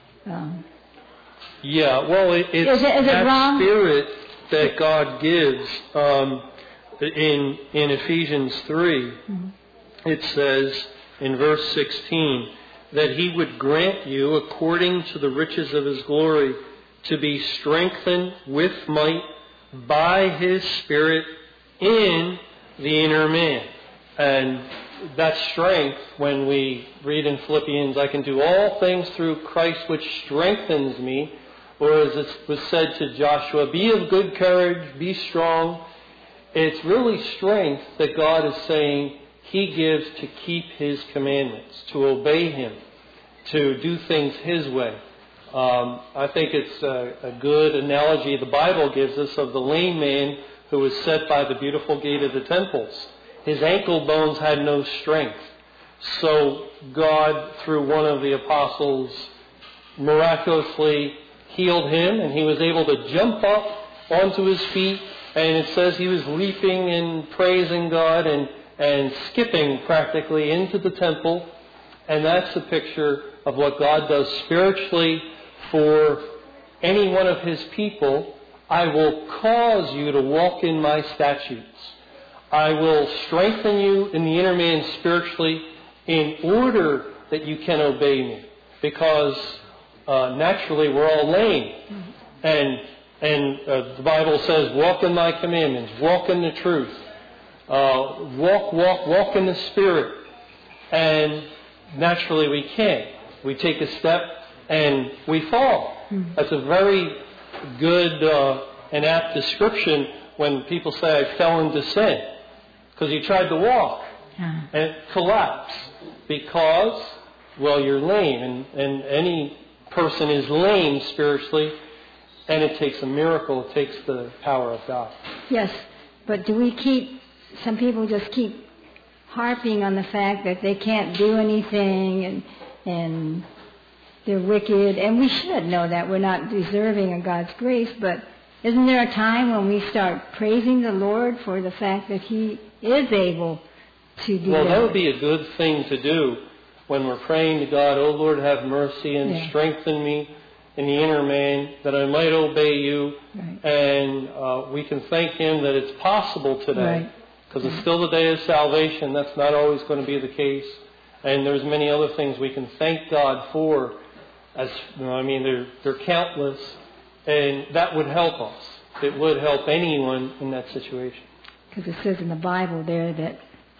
Yeah, well, it's is it that wrong? Spirit that God gives. In Ephesians 3, mm-hmm. It says in verse 16 that He would grant you, according to the riches of His glory, to be strengthened with might by His Spirit in the inner man. And that strength, when we read in Philippians, I can do all things through Christ which strengthens me, or as it was said to Joshua, be of good courage, be strong. It's really strength that God is saying He gives to keep His commandments, to obey Him, to do things His way. I think it's a good analogy the Bible gives us of the lame man who was set by the beautiful gate of the temples. His ankle bones had no strength. So God, through one of the apostles, miraculously healed him, and he was able to jump up onto his feet, and it says he was leaping and praising God and skipping practically into the temple. And that's a picture of what God does spiritually for any one of His people. I will cause you to walk in my statutes. I will strengthen you in the inner man spiritually in order that you can obey me. Because naturally we're all lame. And the Bible says, walk in my commandments, walk in the truth. Walk in the Spirit. And naturally we can't. We take a step and we fall. That's a very good and apt description when people say, I fell into sin. Because you tried to walk and it collapsed. Because, well, you're lame. And any person is lame spiritually. And it takes a miracle. It takes the power of God. Yes, but some people just keep harping on the fact that they can't do anything and they're wicked. And we should know that we're not deserving of God's grace. But isn't there a time when we start praising the Lord for the fact that He is able to do that? Well, that would be a good thing to do when we're praying to God, oh Lord, have mercy and strengthen me in the inner man, that I might obey you. Right. And we can thank Him that it's possible today. Because it's still the day of salvation. That's not always going to be the case. And there's many other things we can thank God for. They're countless. And that would help us. It would help anyone in that situation. Because it says in the Bible there that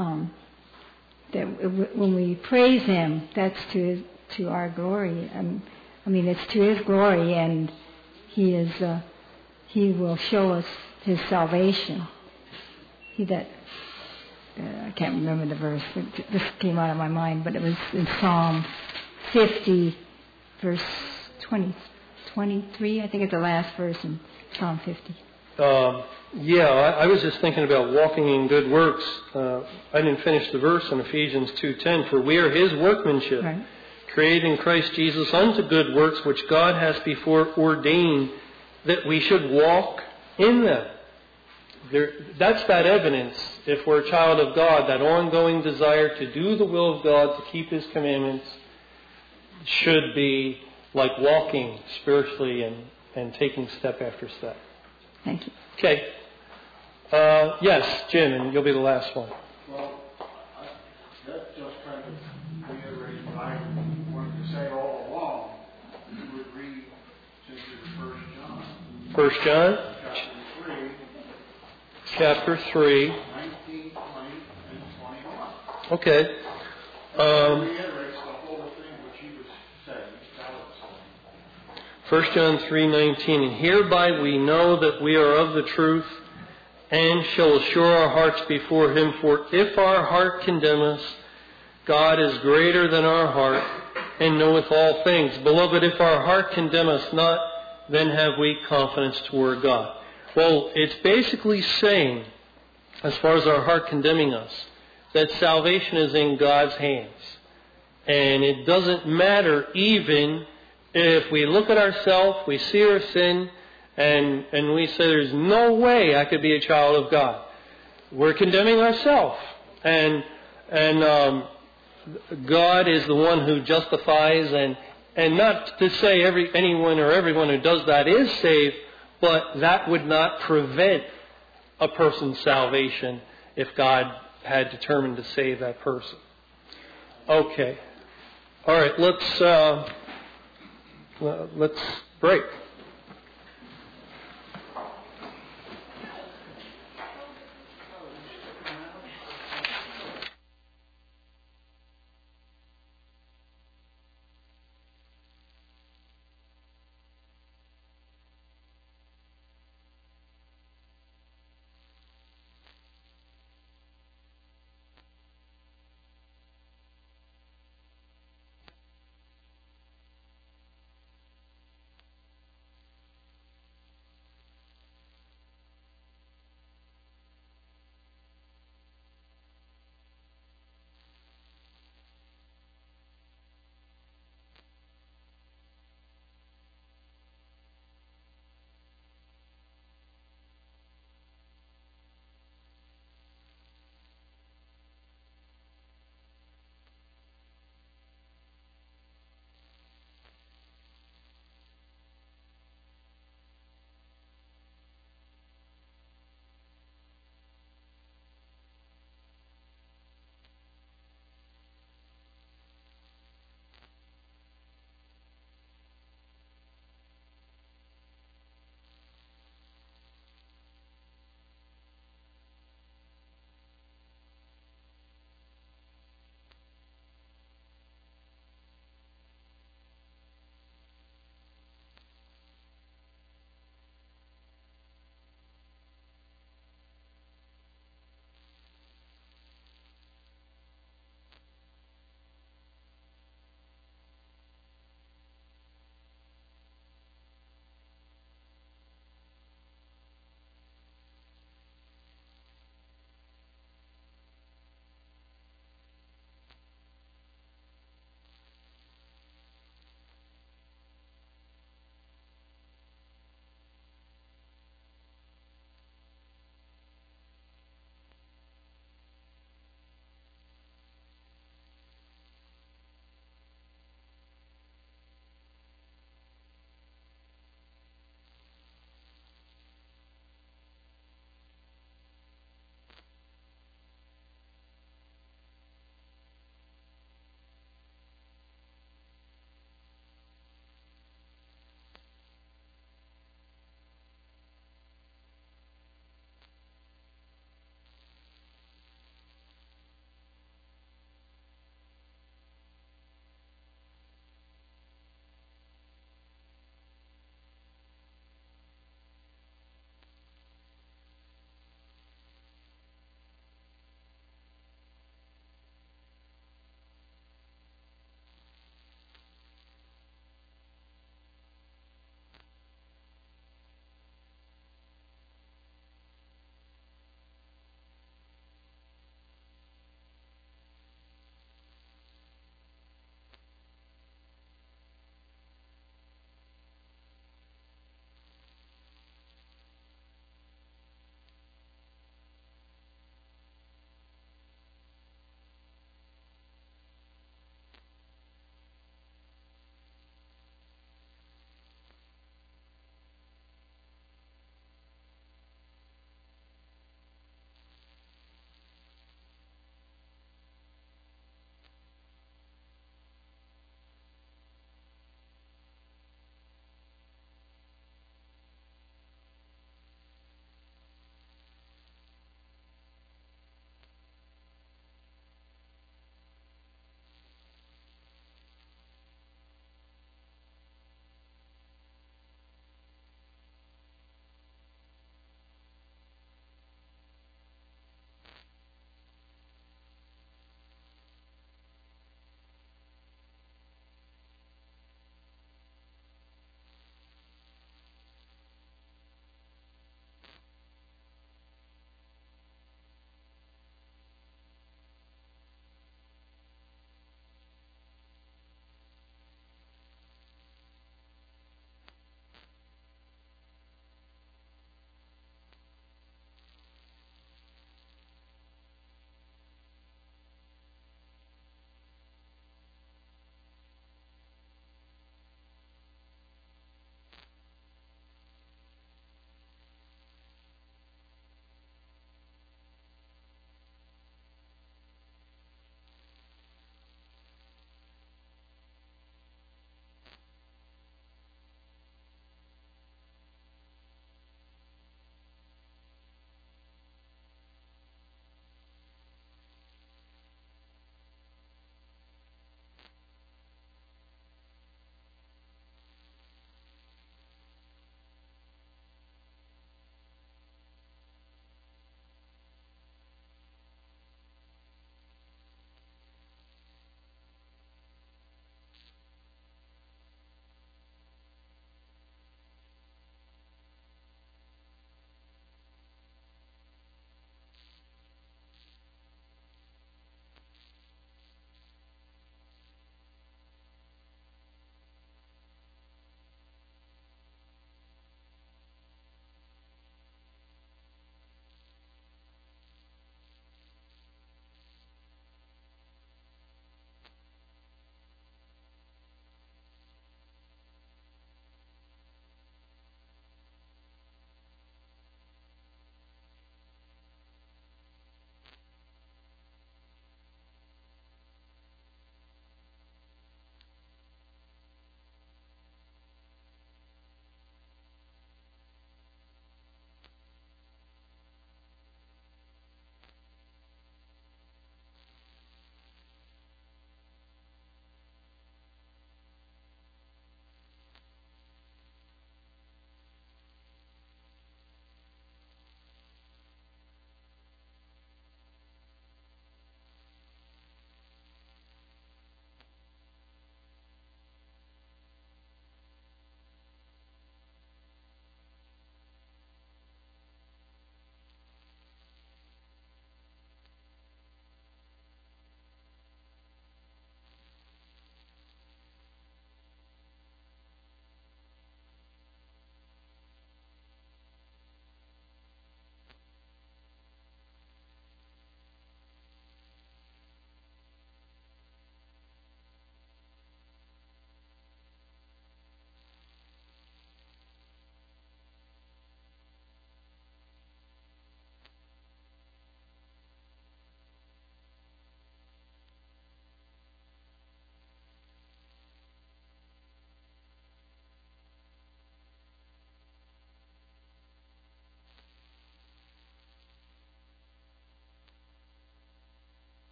when we praise Him, that's to our glory. It's to His glory, and He will show us His salvation. I can't remember the verse. This came out of my mind, but it was in Psalm 50, verse 23. I think it's the last verse in Psalm 50. I was just thinking about walking in good works. I didn't finish the verse in Ephesians 2:10. For we are His workmanship, Right. created in Christ Jesus unto good works, which God has before ordained that we should walk in them. That's that evidence, if we're a child of God, that ongoing desire to do the will of God, to keep His commandments, should be like walking spiritually and taking step after step. Thank you. Okay. Yes, Jim, and you'll be the last one. Well, that just kind of reiterates what I wanted to say all along. You would read, since it's 1 John. 1 John, Chapter 3, chapter 3. 19, 20, and 21. Okay. It reiterates the whole thing which he was saying. 1 John 3:19. And hereby we know that we are of the truth, and shall assure our hearts before Him. For if our heart condemn us, God is greater than our heart, and knoweth all things. Beloved, if our heart condemn us not, then have we confidence toward God. Well, it's basically saying, as far as our heart condemning us, that salvation is in God's hands. And it doesn't matter even if we look at ourselves, we see our sin, and we say there's no way I could be a child of God. We're condemning ourselves. And God is the one who justifies, and not to say anyone or everyone who does that is saved, but that would not prevent a person's salvation if God had determined to save that person. Okay. All right, let's break.